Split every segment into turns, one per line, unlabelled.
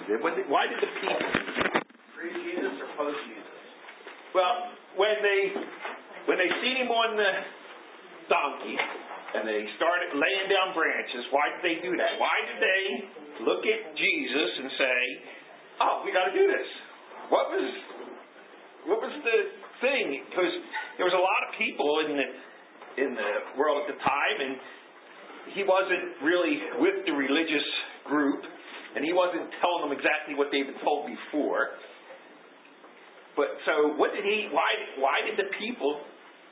Why did the people?
Pre-Jesus or post-Jesus?
Well, when they seen him on the donkey and they started laying down branches, why did they do that? Why did they look at Jesus and say, "Oh, we got to do this"? What was the thing? Because there was a lot of people in the world at the time, and he wasn't really with the religious group, and he wasn't telling them exactly what they've been told before. But so, what did he? Why did the people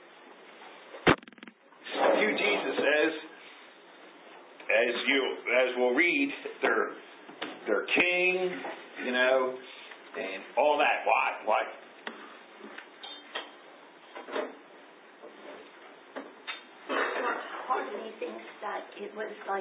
view Jesus as we'll read, their king, and all that? Why?
Part of me thinks that it was like,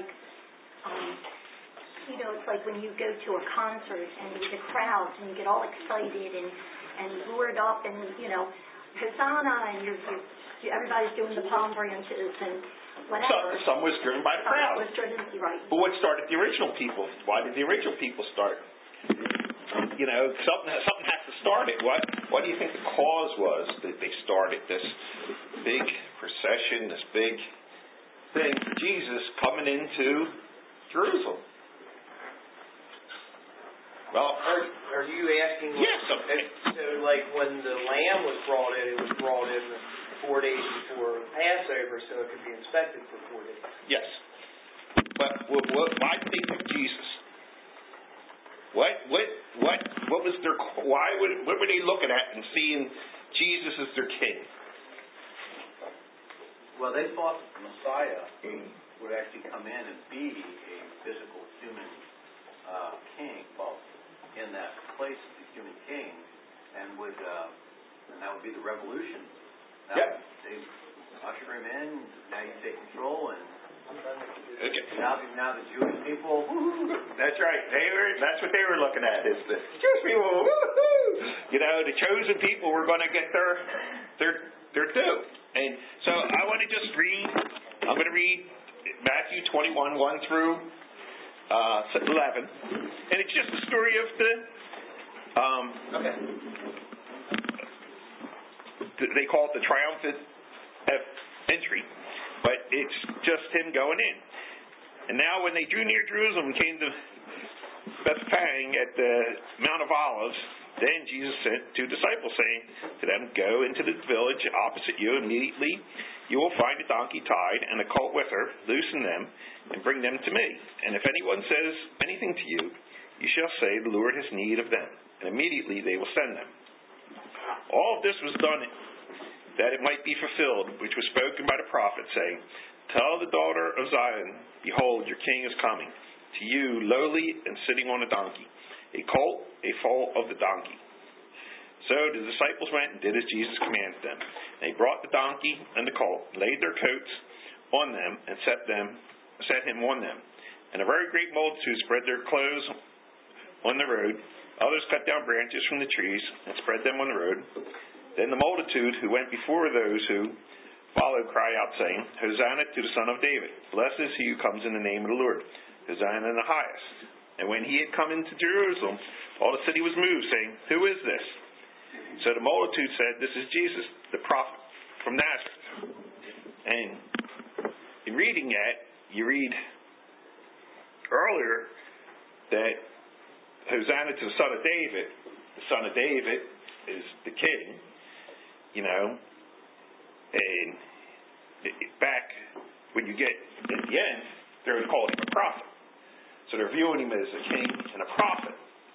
it's like when you go to a concert and the crowds and you get all excited and lured up and, Hosanna, and everybody's doing the palm branches and whatever.
Some was driven by the crowd.
Some was driven, right.
But what started the original people? Why did the original people start? Something has to start it. What do you think the cause was that they started this big procession, this big thing for Jesus coming into Jerusalem? Well,
are you asking?
Yes.
So, like when the lamb was brought in, it was brought in 4 days before Passover, so it could be inspected for 4 days.
Yes. But why did they pick Jesus? What was their? What were they looking at and seeing Jesus as their king?
Well, they thought that the Messiah would actually come in and be a physical human king. Well, in that place, the human king, and that would be the revolution. They usher him in. Now you take control, and now the Jewish people. Woo-hoo.
That's right. That's what they were looking at. Is the Jewish people? Woo-hoo. The chosen people were going to get their due. And so I want to just read. I'm going to read Matthew 21, 1 through 11, and it's just the story of they call it the triumphant entry, but it's just him going in. And now when they drew near Jerusalem and came to Bethphage at the Mount of Olives, then Jesus sent 2 disciples, saying to them, "Go into the village opposite you. Immediately you will find a donkey tied and a colt with her. Loosen them and bring them to me. And if anyone says anything to you, you shall say, 'The Lord has need of them.' And immediately they will send them." All of this was done that it might be fulfilled, which was spoken by the prophet, saying, "Tell the daughter of Zion, behold, your king is coming to you, lowly and sitting on a donkey, a colt, a foal of the donkey." So the disciples went and did as Jesus commanded them. They brought the donkey and the colt, laid their coats on them, and set him on them. And a very great multitude spread their clothes on the road. Others cut down branches from the trees and spread them on the road. Then the multitude who went before those who followed cried out, saying, "Hosanna to the Son of David. Blessed is he who comes in the name of the Lord. Hosanna in the highest." And when he had come into Jerusalem, all the city was moved, saying, "Who is this?" So the multitude said, "This is Jesus, the prophet from Nazareth." And in reading that, you read earlier that Hosanna to the Son of David. The Son of David is the king, and back when you get at the end, they're going to call him a prophet. So they're viewing him as a king and a prophet.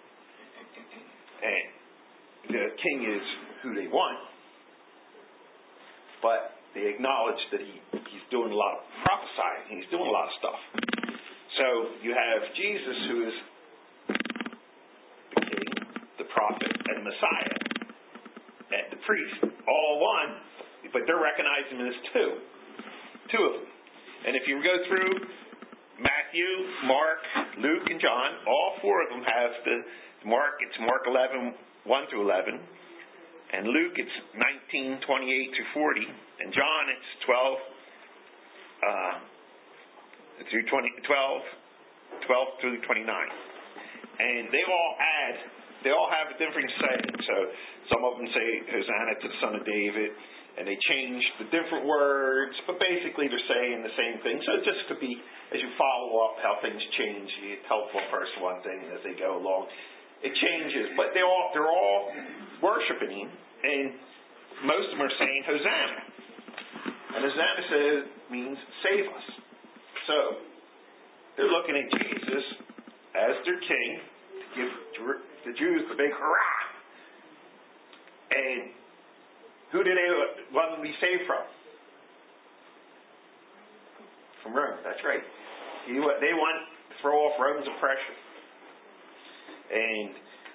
And the king is who they want, but they acknowledge that he's doing a lot of prophesying. He's doing a lot of stuff. So you have Jesus, who is the king, the prophet, and the Messiah, and the priest, all one, but they're recognizing him as two of them. And if you go through Matthew, Mark, Luke, and John, all 4 of them have it's Mark 11, 1 through 11, and Luke it's 19, 28 through 40, and John it's 12 through 29. And they all have a different saying. So some of them say Hosanna to the Son of David, and they change the different words, but basically they're saying the same thing. So it just could be, as you follow up how things change, you tell one person one thing, and as they go along, it changes. But they're all worshiping Him, and most of them are saying Hosanna. And Hosanna means save us. So they're looking at Jesus as their king to give the Jews the big hurrah. And who do they want to be saved from? From Rome, that's right. They want to throw off Rome's oppression. And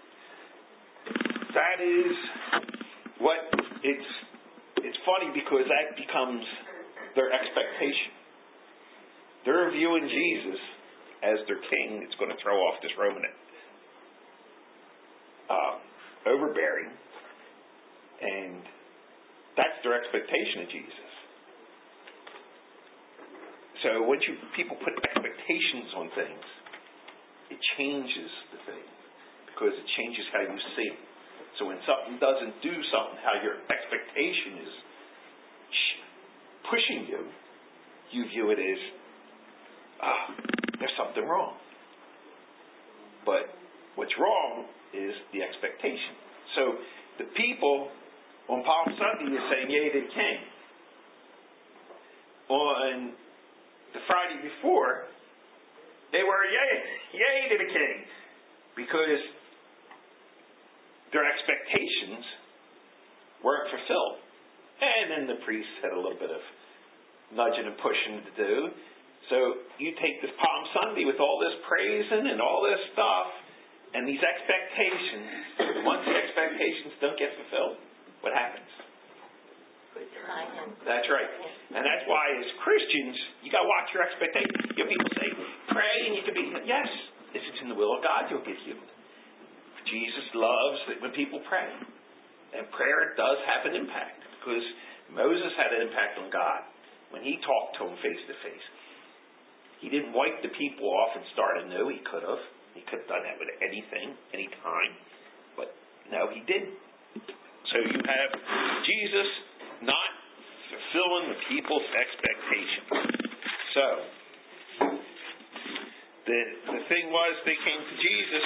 that is what it's funny because that becomes their expectation. They're viewing Jesus as their king that's going to throw off this Roman overbearing. And that's their expectation of Jesus. So when people put expectations on things, it changes the thing because it changes how you see it. So when something doesn't do something, how your expectation is pushing you, you view it as, there's something wrong. But what's wrong is the expectation. So the people on Palm Sunday is saying, yea to the king. On the Friday before, they were yea to the king. Because their expectations weren't fulfilled. And then the priests had a little bit of nudging and pushing to do. So you take this Palm Sunday with all this praising and all this stuff, and these expectations, once the expectations don't get fulfilled, what happens? That's right. And that's why as Christians, you got to watch your expectations. You know, people say, pray and you can be healed. Yes, if it's in the will of God, you'll get healed. Jesus loves that when people pray. And prayer does have an impact because Moses had an impact on God when he talked to him face to face. He didn't wipe the people off and start anew. He could have. He could have done that with anything, any time. But no, he didn't. So you have Jesus not fulfilling the people's expectations. So the thing was, they came to Jesus.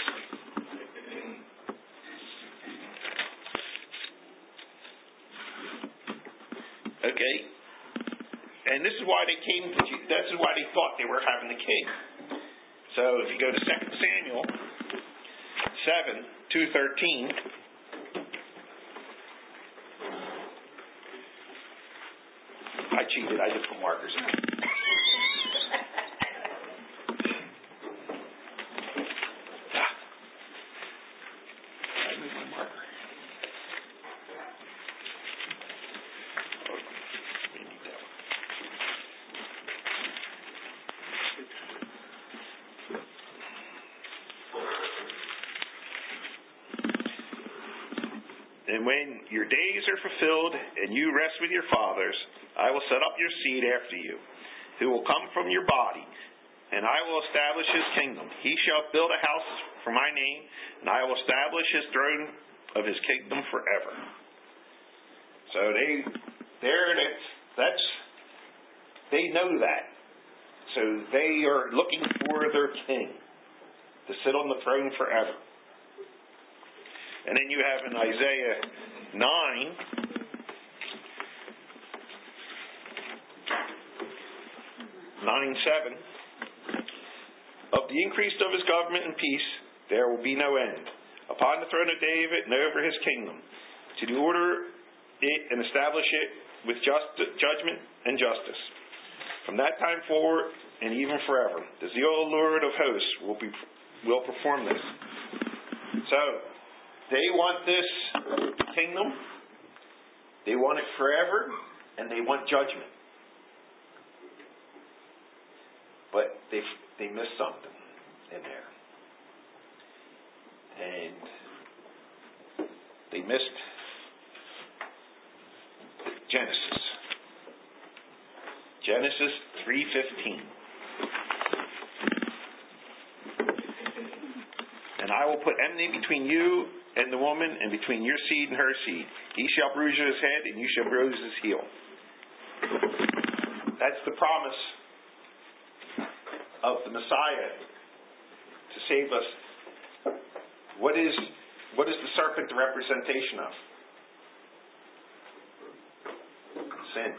Okay, and this is why they came to Jesus. This is why they thought they were having the king. So if you go to 2 Samuel 7:2-13. I cheated. I just put markers in. I moved my marker. We need that one. And when your days are fulfilled and you rest with your fathers, I will set up your seed after you, who will come from your body, and I will establish his kingdom. He shall build a house for my name, and I will establish his throne of his kingdom forever. So they know that. So they are looking for their king to sit on the throne forever. And then you have in Isaiah 9, of the increase of his government and peace there will be no end upon the throne of David and over his kingdom, to do order it and establish it with judgment and justice from that time forward and even forever. The Lord of hosts will perform this. So they want this kingdom, they want it forever, and they want judgment. But they missed something in there. And they missed Genesis. Genesis 3:15. And I will put enmity between you and the woman, and between your seed and her seed. He shall bruise his head, and you shall bruise his heel. That's the promise of the Messiah to save us. What is the serpent the representation of? Sin.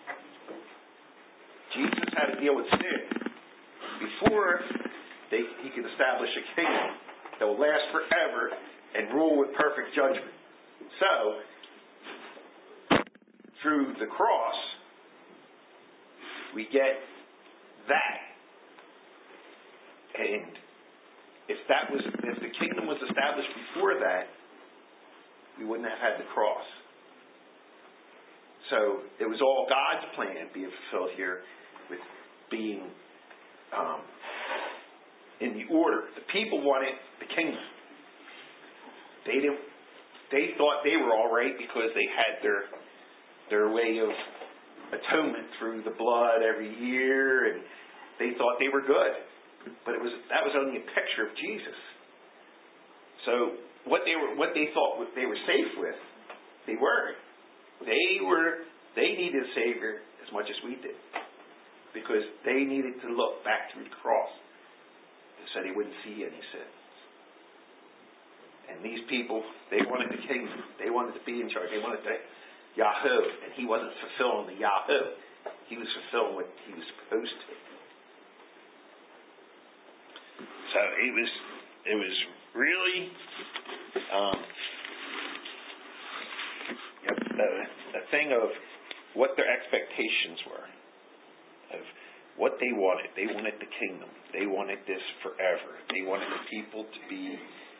Jesus had to deal with sin before he could establish a kingdom that will last forever and rule with perfect judgment. So, through the cross, we get that. And if the kingdom was established before that, we wouldn't have had the cross. So it was all God's plan being fulfilled here, with being in the order. The people wanted the kingdom. They thought they were all right because they had their way of atonement through the blood every year, and they thought they were good. But that was only a picture of Jesus. So what they thought they were safe with, they weren't. They needed a Savior as much as we did, because they needed to look back through the cross so they wouldn't see any sins. And these people, they wanted the kingdom. They wanted to be in charge. They wanted the Yahoo, and he wasn't fulfilling the Yahoo. He was fulfilling what he was supposed to. So it was really a thing of what their expectations were, of what they wanted. They wanted the kingdom. They wanted this forever. They wanted the people to be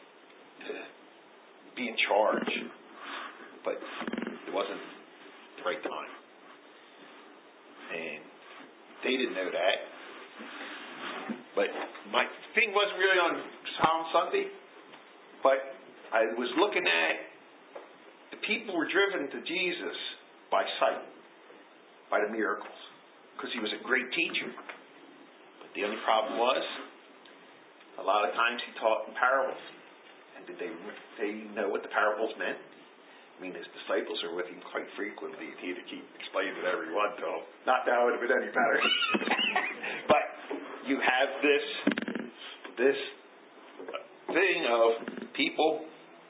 in charge. But it wasn't the right time. And they didn't know that. But my thing wasn't really on Palm Sunday, but I was looking at the people were driven to Jesus by sight, by the miracles, because he was a great teacher. But the only problem was, a lot of times he taught in parables. And did they know what the parables meant? I mean, his disciples are with him quite frequently, and he had to keep explaining it every one to them. Not that it would have been any better. But you have this thing of people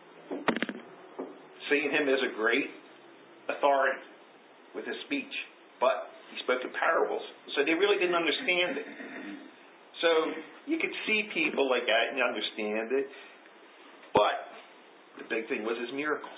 seeing him as a great authority with his speech, but he spoke in parables, so they really didn't understand it. So you could see people like that and understand it, but the big thing was his miracles.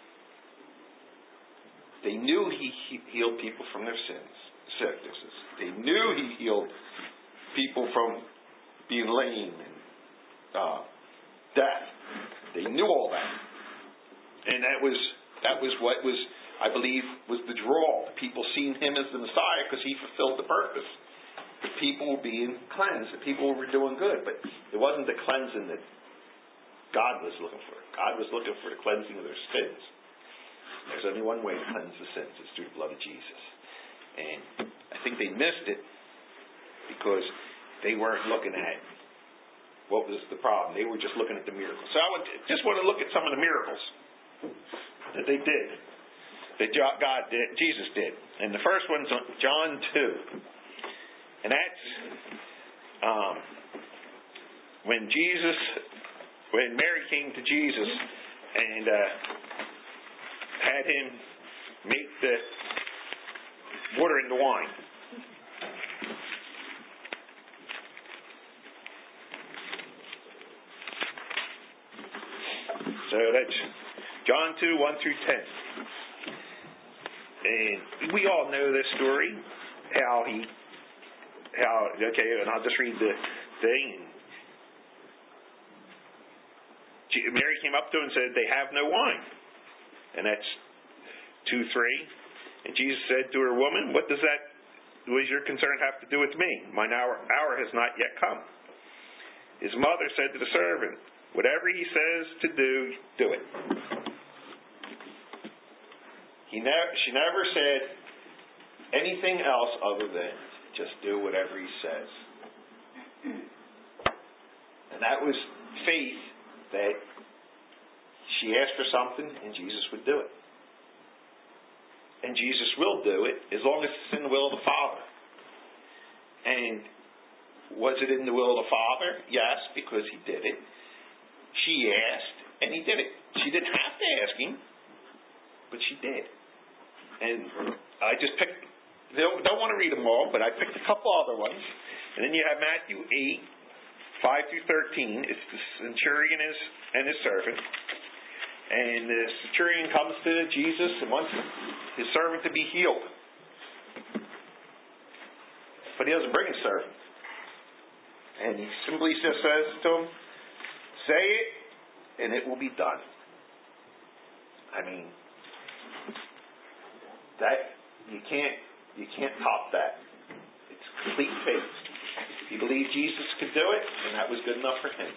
They knew he healed people from their sicknesses. They knew he healed people from being lame and deaf. They knew all that. And that was what was, I believe, was the draw. The people seeing him as the Messiah because he fulfilled the purpose. The people were being cleansed. The people were doing good. But it wasn't the cleansing that God was looking for. God was looking for the cleansing of their sins. There's only one way to cleanse the sins. It's through the blood of Jesus. And I think they missed it because they weren't looking at what was the problem. They were just looking at the miracles. So I just want to look at some of the miracles that they did, that God did, Jesus did. And the first one's John 2. And that's when Mary came to Jesus and had him make the water into wine. So that's John 2, 1 through 10. And we all know this story, and I'll just read the thing. Mary came up to him and said, "They have no wine." And that's 2:3. And Jesus said to her, "Woman, what does your concern have to do with me? Mine hour has not yet come." His mother said to the servant, "Whatever he says to do, do it." She never said anything else other than just do whatever he says. And that was faith that she asked for something and Jesus would do it. And Jesus will do it as long as it's in the will of the Father. And was it in the will of the Father? Yes, because He did it. She asked, and He did it. She didn't have to ask Him, but she did. And I just picked, don't want to read them all, but I picked a couple other ones. And then you have Matthew 8, 5 through 13. It's the centurion and his servant. And the centurion comes to Jesus and wants his servant to be healed. But he doesn't bring his servant. And he simply just says to him, say it, and it will be done. I mean, that you can't top that. It's complete faith. He believed Jesus could do it, and that was good enough for him.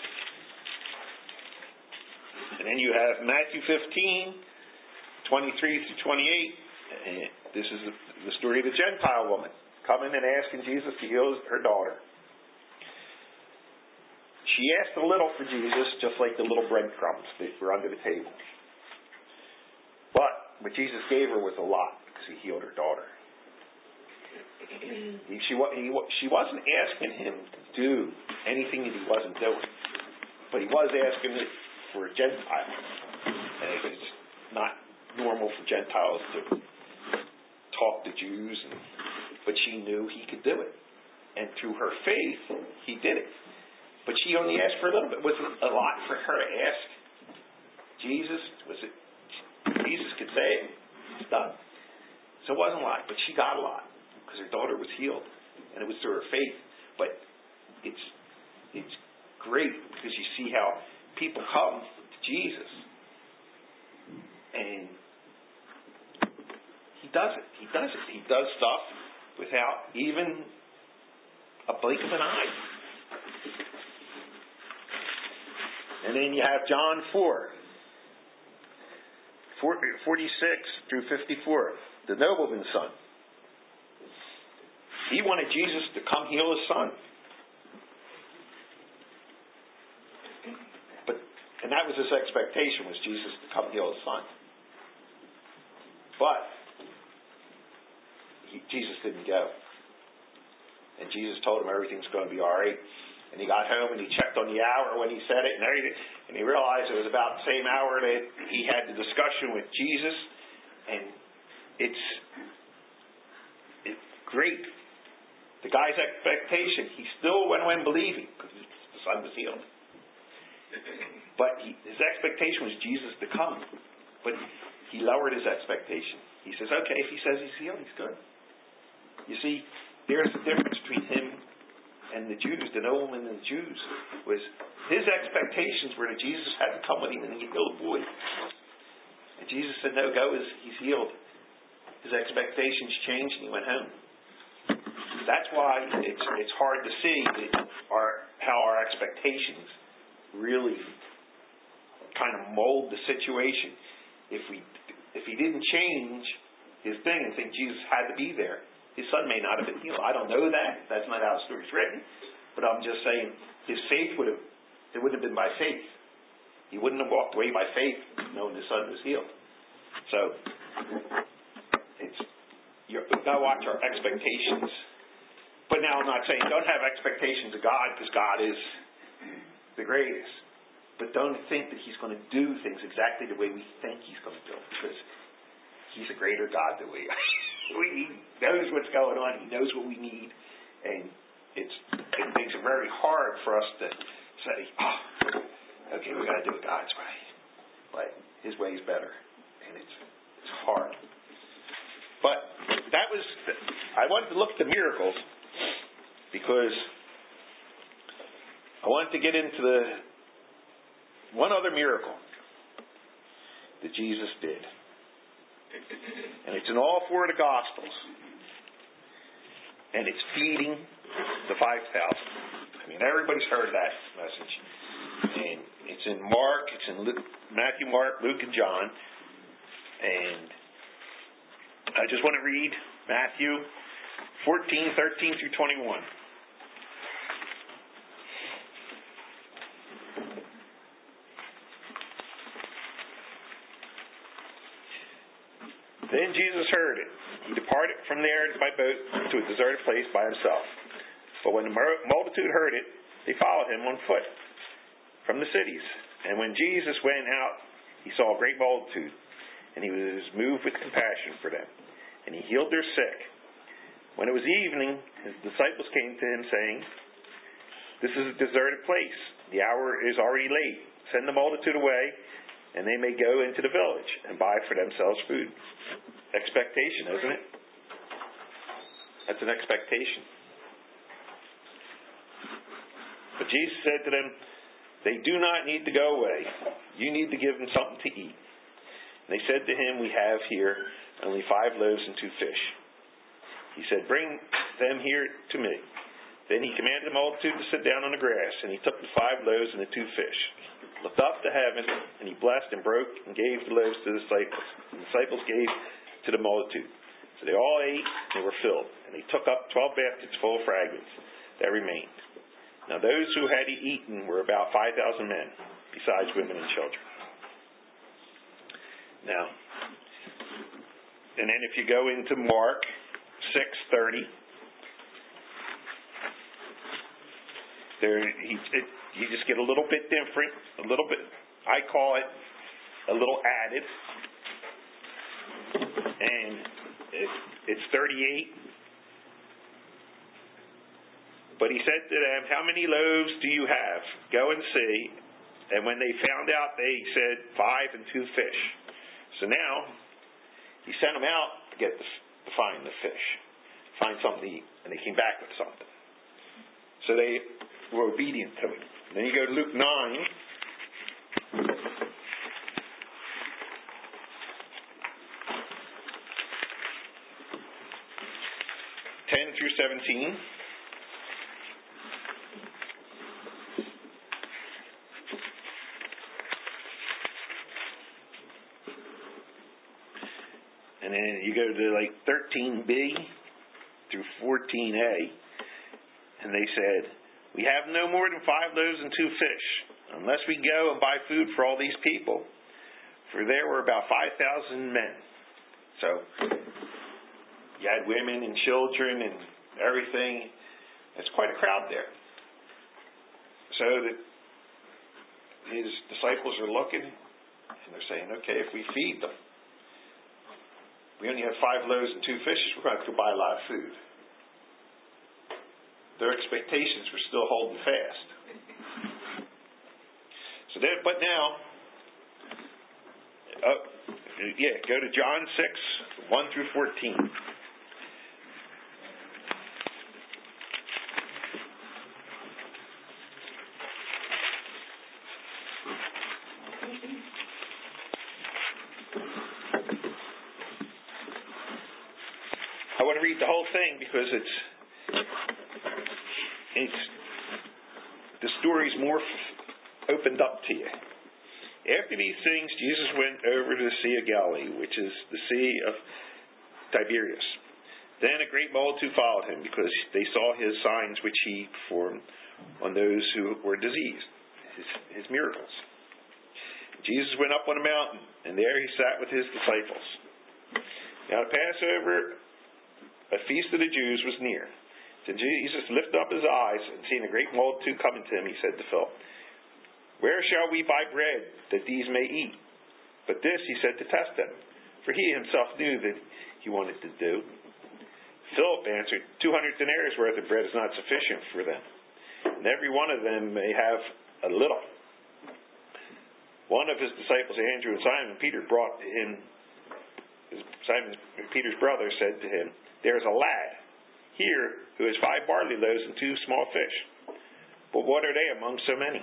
And then you have Matthew 15, 23 through 28. This is the story of the Gentile woman coming and asking Jesus to heal her daughter. She asked a little for Jesus, just like the little breadcrumbs that were under the table. But what Jesus gave her was a lot, because He healed her daughter. She wasn't asking Him to do anything that He wasn't doing, but He was asking it for a Gentile. And it's not normal for Gentiles to talk to Jews, but she knew He could do it. And through her faith, He did it. But she only asked for a little bit. Was it a lot for her to ask Jesus? Jesus could say it. It's done. So it wasn't a lot, but she got a lot because her daughter was healed, and it was through her faith. But it's great because you see how people come to Jesus, and He does it. He does it. He does stuff without even a blink of an eye. And then you have John 4, 46 through 54, the nobleman's son. He wanted Jesus to come heal his son. And that was his expectation, was Jesus to come heal his son. But Jesus didn't go. And Jesus told him everything's going to be all right. And he got home and he checked on the hour when he said it and everything. And he realized it was about the same hour that he had the discussion with Jesus. And it's great. The guy's expectation, he still went away believing because the son was healed. But his expectation was Jesus to come. But he lowered his expectation. He says, okay, if he says he's healed, he's good. You see, there's a difference between him and the Jews, the nobleman and the Jews, was his expectations were that Jesus had to come with him and he'd heal the boy. And Jesus said, no, go, he's healed. His expectations changed and he went home. That's why it's hard to see how our expectations really kind of mold the situation. If he didn't change his thing and think Jesus had to be there, his son may not have been healed. I don't know that. That's not how the story's written. But I'm just saying his faith wouldn't have been by faith. He wouldn't have walked away by faith knowing his son was healed. So you've got to watch our expectations. But now I'm not saying don't have expectations of God, because God is the greatest. But don't think that He's going to do things exactly the way we think He's going to do them, because He's a greater God than we are. He knows what's going on. He knows what we need. And it makes it very hard for us to say, okay, we got to do it God's way. But His way is better. And it's hard. But I wanted to look at the miracles because I wanted to get into one other miracle that Jesus did. And it's in all four of the Gospels. And it's feeding the 5,000. I mean, everybody's heard that message. And it's in Mark, it's in Matthew, Mark, Luke, and John. And I just want to read Matthew 14, 13 through 21. Then Jesus heard it. He departed from there by boat to a deserted place by himself. But when the multitude heard it, they followed him on foot from the cities. And when Jesus went out, he saw a great multitude, and he was moved with compassion for them. And he healed their sick. When it was evening, his disciples came to him, saying, "This is a deserted place. The hour is already late. Send the multitude away, and they may go into the village and buy for themselves food." Expectation, isn't it? That's an expectation. But Jesus said to them, "They do not need to go away. You need to give them something to eat." And they said to him, "We have here only 5 loaves and 2 fish." He said, "Bring them here to me." Then he commanded the multitude to sit down on the grass, and he took the 5 loaves and the 2 fish, looked up to heaven, and he blessed and broke and gave the loaves to the disciples. The disciples gave to the multitude. So they all ate and were filled, and they took up 12 baskets full of fragments that remained. Now those who had eaten were about 5,000 men, besides women and children. Now, and then if you go into Mark 6:30, you just get a little bit different, a little bit, I call it a little added, and it's 38. But he said to them, "How many loaves do you have? Go and see." And when they found out, they said 5 and 2 fish. So now he sent them out to find the fish, find something to eat, and they came back with something. So they were obedient to it. Then you go to Luke 9. Through 17. And then you go to like 13b through 14a, and they said, "We have no more than 5 loaves and 2 fish, unless we go and buy food for all these people." For there were about 5,000 men. So you had women and children and everything. It's quite a crowd there. So that his disciples are looking, and they're saying, "Okay, if we feed them, we only have 5 loaves and 2 fishes, we're going to have to buy a lot of food." Their expectations were still holding fast. So then, but now, go to John 6:1 through 14. I want to read the whole thing because it's the story's more opened up to you. After these things, Jesus went over to the Sea of Galilee, which is the Sea of Tiberias. Then a great multitude followed him because they saw his signs which he performed on those who were diseased, his miracles. Jesus went up on a mountain, and there he sat with his disciples. Now the Passover, a feast of the Jews, was near. Then Jesus lifted up his eyes, and seeing a great multitude coming to him, he said to Philip, "Where shall we buy bread that these may eat?" But this he said to test them, for he himself knew that he wanted to do. Philip answered, 200 denarii worth of bread is not sufficient for them, and every one of them may have a little. One of his disciples, Andrew and Simon Peter, brought to him. Simon Peter's brother said to him, "There is a lad here who has 5 barley loaves and 2 small fish. But what are they among so many?"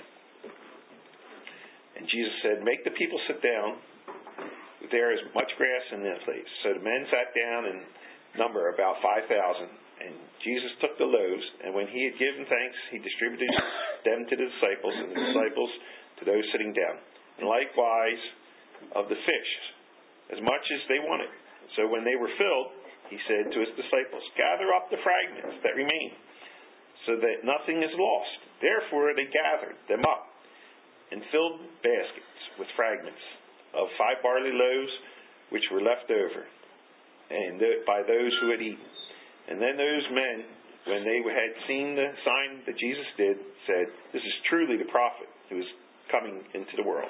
And Jesus said, "Make the people sit down. There is much grass in that place." So the men sat down in number about 5,000. And Jesus took the loaves, and when he had given thanks, he distributed them to the disciples, and the disciples to those sitting down. And likewise of the fish, as much as they wanted. So when they were filled, he said to his disciples, "Gather up the fragments that remain, so that nothing is lost." Therefore they gathered them up and filled baskets with fragments of 5 barley loaves which were left over. and by those who had eaten. And then those men, when they had seen the sign that Jesus did, said, "This is truly the prophet who is coming into the world."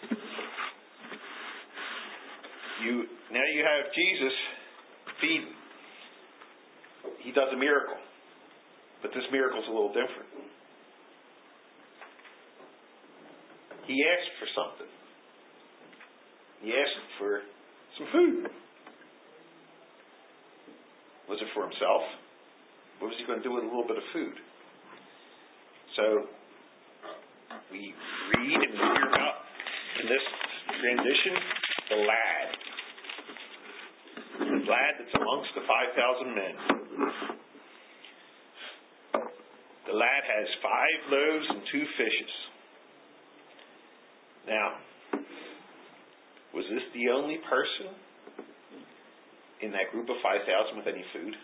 Now you have Jesus feeding. He does a miracle. But this miracle is a little different. He asked for something. He asked for some food. Was it for himself? What was he going to do with a little bit of food? So we read and we hear about in this transition the lad. The lad that's amongst the 5,000 men. The lad has 5 loaves and 2 fishes. Now, was this the only person in that group of 5,000 with any food?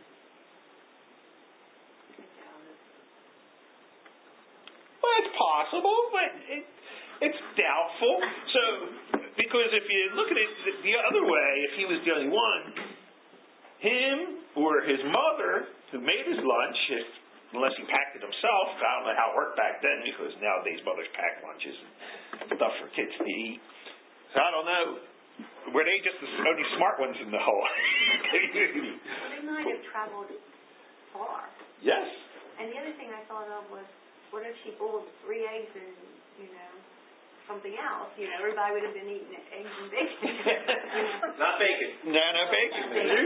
Well, it's possible, but it's doubtful. So, because if you look at it the other way, if he was the only one, him or his mother who made his lunch, unless he packed it himself, I don't know how it worked back then, because nowadays mothers pack lunches and stuff for kids to eat. So I don't know. Were they just the only smart ones in the whole community?
They might have traveled far.
Yes.
And the other thing I thought of was, what if she boiled 3 eggs and, something else? Everybody would have been eating eggs and bacon.
Not bacon.
No bacon.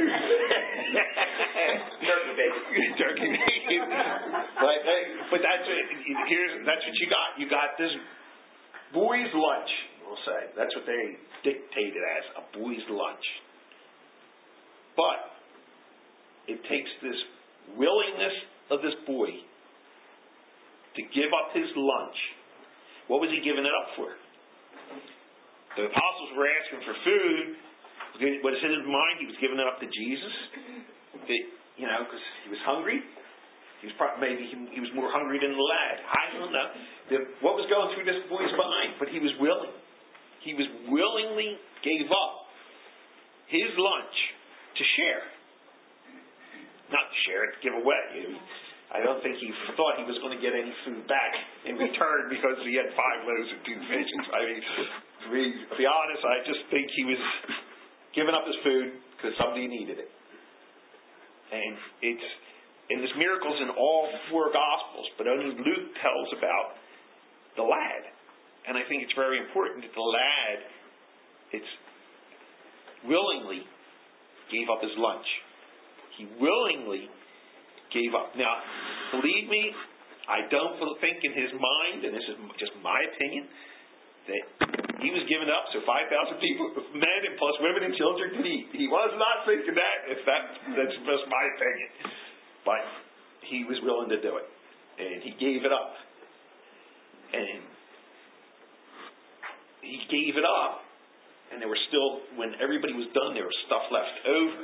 Turkey bacon.
Turkey bacon. But that's what you got. You got this boy's lunch, we'll say. That's what they dictated as, a boy's lunch. But it takes this willingness of this boy to give up his lunch. What was he giving it up for? The apostles were asking for food. What is in his mind? He was giving it up to Jesus. Because he was hungry. Maybe he was more hungry than the lad. I don't know. What was going through this boy's mind? But he was willing. He was willingly gave up his lunch to share. Not to share it, to give away. I don't think he thought he was going to get any food back in return because he had 5 loaves and 2 fishes. To be honest, I just think he was giving up his food because somebody needed it. And this miracle's in all 4 Gospels, but only Luke tells about the lad. And I think it's very important that the lad, willingly gave up his lunch. He willingly gave up. Now, believe me, I don't think in his mind, and this is just my opinion, that he was giving up so 5,000 people, men and plus women and children could eat. He was not thinking that. That's just my opinion. But he was willing to do it. And he gave it up. And he gave it up. And there were still, when everybody was done, there was stuff left over.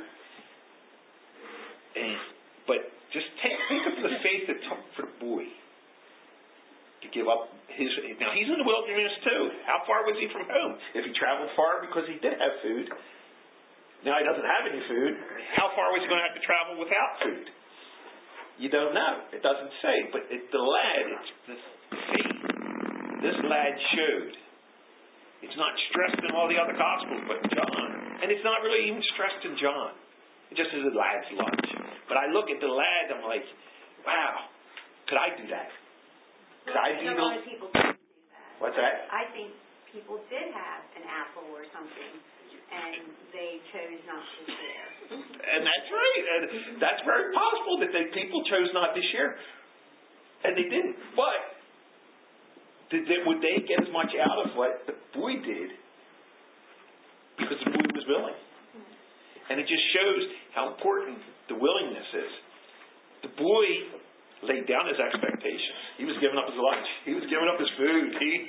But just think of the faith it took for the boy to give up his. Now he's in the wilderness too. How far was he from home? If he traveled far because he did have food. Now he doesn't have any food. How far was he going to have to travel without food? You don't know. It doesn't say. But the lad, it's the faith this lad showed. It's not stressed in all the other Gospels, but John. And it's not really even stressed in John. It just is a lad's lunch. But I look at the lad, I'm like, wow, could I do that? Could I do
A lot of people did do that.
What's that?
I think people did have an apple or something, and they chose not to share.
And that's right. And that's very possible that people chose not to share. And they didn't. But would they get as much out of what the boy did? Because the boy was willing. And it just shows how important the willingness is. The boy laid down his expectations. He was giving up his lunch. He was giving up his food.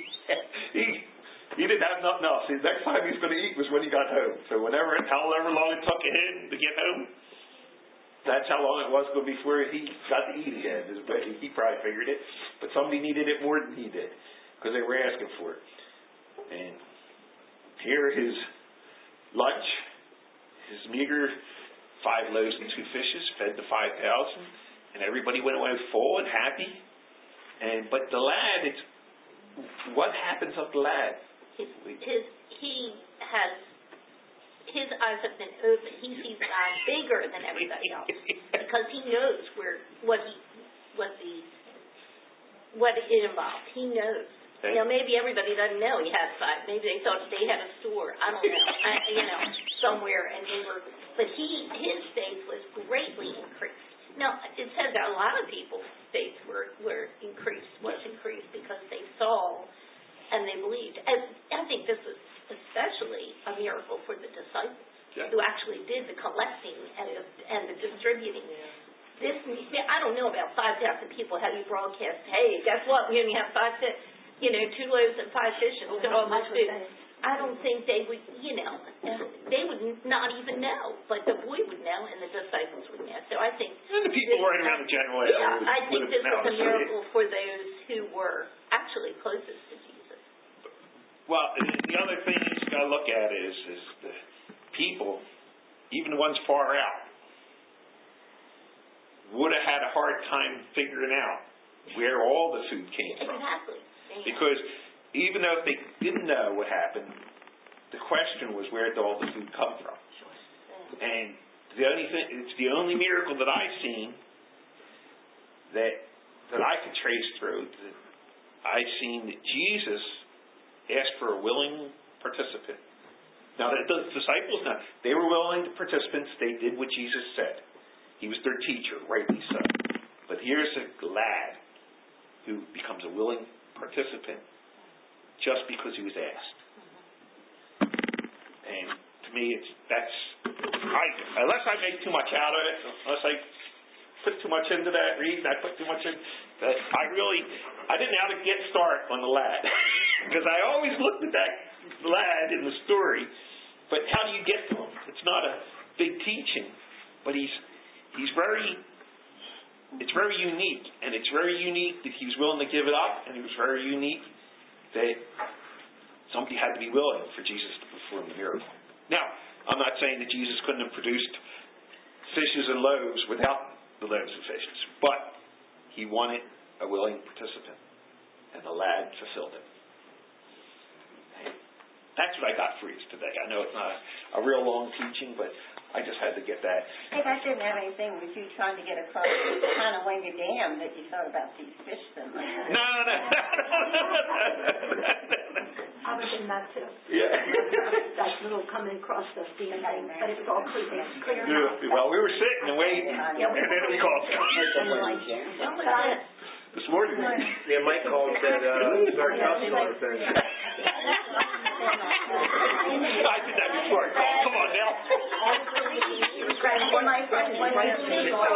He didn't have nothing else. The next time he was going to eat was when he got home. So however long it took him to get home, that's how long it was before he got to eat again. He probably figured it. But somebody needed it more than he did because they were asking for it. And here his lunch, his meager 5 loaves and 2 fishes, fed the 5,000, and everybody went away full and happy. But the lad, what happens of the lad?
His eyes have been open. He sees God bigger than everybody else because he knows what it involved. He knows. Maybe everybody doesn't know he had 5. Maybe they thought they had a store. I don't know. Somewhere, and they were. But his faith was greatly increased. Now it says that a lot of people's faith was increased because they saw and they believed. And I think this was especially a miracle for the disciples who actually did the collecting and the distributing. I don't know about 5,000 people. How do you broadcast? Hey, guess what? We only have 2 loaves and 5 fishes. Look at all this food. I don't think they would. They would not even know, but the boy would know, and the disciples would know. So I think.
And the people right around the general area.
Yeah, I think this was a miracle for those who were actually closest to Jesus.
Well, the other thing you got to look at is the people, even the ones far out, would have had a hard time figuring out where all the food came from.
Exactly. Yeah.
Because even though they didn't know what happened, the question was, where did all the food come from?
Sure. Yeah.
And it's the only miracle that I've seen that I could trace through. That I've seen that Jesus asked for a willing participant. Now, the disciples, they were willing participants. They did what Jesus said. He was their teacher, rightly so. But here's a lad who becomes a willing participant just because he was asked. And to me, unless I make too much out of it, unless I put too much into that reading, I put too much in that. I didn't know how to get start on the lad because I always looked at that lad in the story. But how do you get to him? It's not a big teaching, but it's very unique, and it's very unique that he was willing to give it up, and it was very unique that somebody had to be willing for Jesus to perform the miracle. Now, I'm not saying that Jesus couldn't have produced fishes and loaves without the loaves and fishes, but he wanted a willing participant, and the lad fulfilled it. That's what I got for you today. I know it's not a real long teaching, but I just had to get that.
Hey, that didn't have anything with you trying to get across the Tonawanda Dam that you thought about these fish then.
No.
I was in that too.
Yeah.
That little coming across the dam thing, but it was all clear.
Yeah. Well, we were sitting and waiting, and then we called. This morning.
Yeah, Mike called that start customer thing.
I did that before. Come on now.